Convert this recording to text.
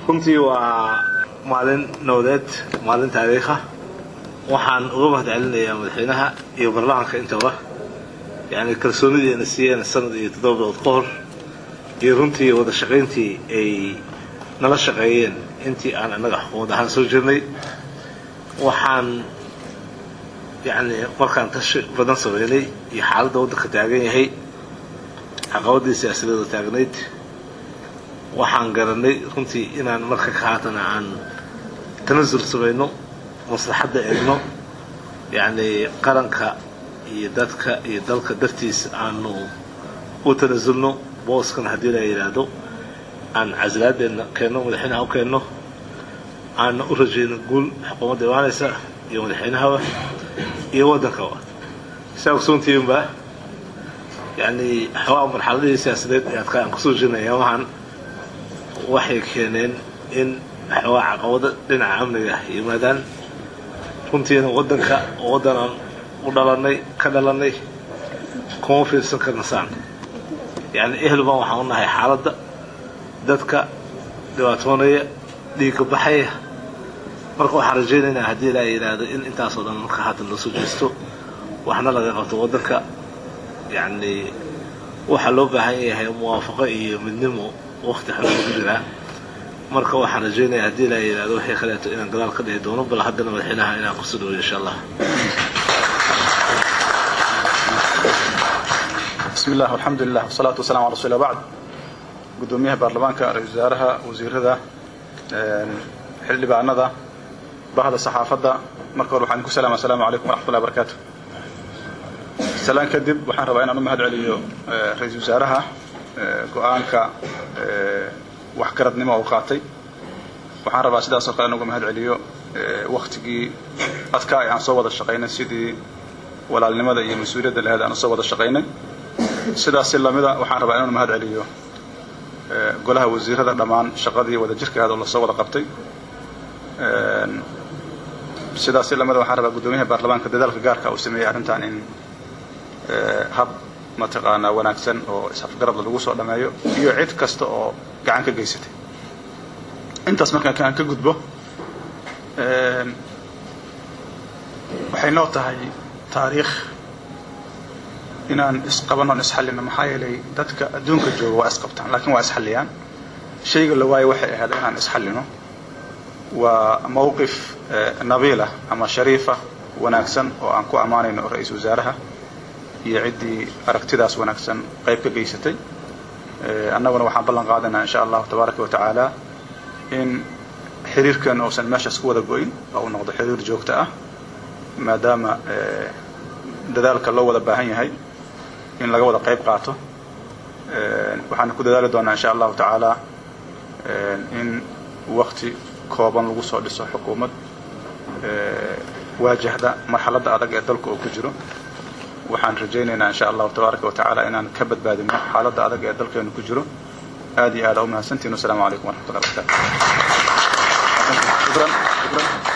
runtii waa maalin nowdeed maalin taariikha waxaan uga mahadcelinayaa madaxweynaha iyo baarlamaanka intaba yani kalsoonideena siiyeen sanad iyo 7 bilood ka hor iyo runtii wada shaqayntii ay nala shaqeeyeen intii aan anaga xukuumad ahaan soo jirnay waxaan يعني markaan tashi badan sameeyay iyo xaaladda waddanka taagan yahay caqabadii siyaasadeed taagnayd waxaan garanay runtii inaan marka ka haatana aan tanazul sameeyno maslaxadda eegno yani qaranka iyo dadka iyo dalka dartiis aanu u tanazulno booskan haddii la yiraahdo aan casladeena keeno madaxweynaha u keeno aan u rajayno guul xukuumadda imaanaysa iyo madaxweynaha iyo waddanka saaqsoontiin ba yani xawaa marxaladii siyaasadeed ee adkaan ku soo jirnay waxaan waxay keeneen in xawaa caqabado dhinaca amniga yimaadaan runtiina waddanka waddan u dhalanay ka dhalanay kuma fiirsan karna saan yani ehelban waxaan u nahay xaaladda dadka dhibaatoonaya dhiigga baxaya marka waxaan rajaynaynaa haddii la yiraahdo in intaas oo dhan marka haatan la soo jeesto waxna laga qabto waddanka yani waxa loo baahan yahay muwaafaqo iyo midnimo waqti xal ugu jira marka waxaan rajaynayaa haddii la yiraahdo wixii kaleeto inaan gadaal ka dhici doono bal haddana madaxweynaha inaan ku soo dhaweeyo insha Allah bismillah alhamdulillah wassalatu wassalamu ala rasuulillah ba'd gudoomiyaha baarlamaanka ra'iisul wasaaraha wasiirada xildhibaanada bahda saxaafadda marka hore waxaan ku salaamaa assalaamu alaykum wa rahmatullahi wa barakatuh salaan kadib waxaan rabaa inaan u mahad celiyo ra'iisul wasaaraha go'aanka wax karadnimo oo qaatay waxaan rabaa sidaas oo kale inaan uga mahad celiyo waqtigii adkaa aan soo wada shaqeynay sidii walaalnimada iyo mas'uuliyadda lahayd aan soo wada shaqeynay sidaas lamida waxaan rabaa inaan mahad celiyo golaha wasiirada dhamaan shaqadii wada jirka oo la soo wada qabtay sidaas lamida waxaan rabaa gudoomiyaha baarlamaanka dadaalka gaarka uu sameeyay arrintan in hab mataqaana wanaagsan oo isafgarad lagu soo dhameeyo iyo cid kasta oo gacan ka geysatay intaas markaan ka gudbo waxay noo tahay taariikh inaan isqabano isxalino maxaa yeelay dadka adduunka jooga waa isqabtaan laakiin waa isxaliyaan shayga la waayo waxay ahayd inaan isxalino waa mowqif nabiila ama shariifa wanaagsan oo aan ku amaanayno ra'iisul wasaaraha iyo cidii aragtidaas wanaagsan qayb ka geysatay annaguna waxaan ballan qaadanaa insha Allah tabaaraka wa tacaala in xiriirkan oo san meesha isku wada go'in oo noqdo xiriir joogto ah maadaama dadaalka loo wada baahan yahay in laga wada qayb qaato waxaan ku dadaali doonaa insha Allah tacaala in waqti kooban lagu soo dhiso xukuumad waajahda marxaladda adag ee dalka uu ku jiro waxaan rajaynaynaa insha Allah tabaaraka wa tacaala inaan ka badbaadino xaaladda adag ee dalkeenu ku jiro aad iyo aad u mahadsantiin. Assalaamu alaykum wa rahmatullahi wa barakatuh.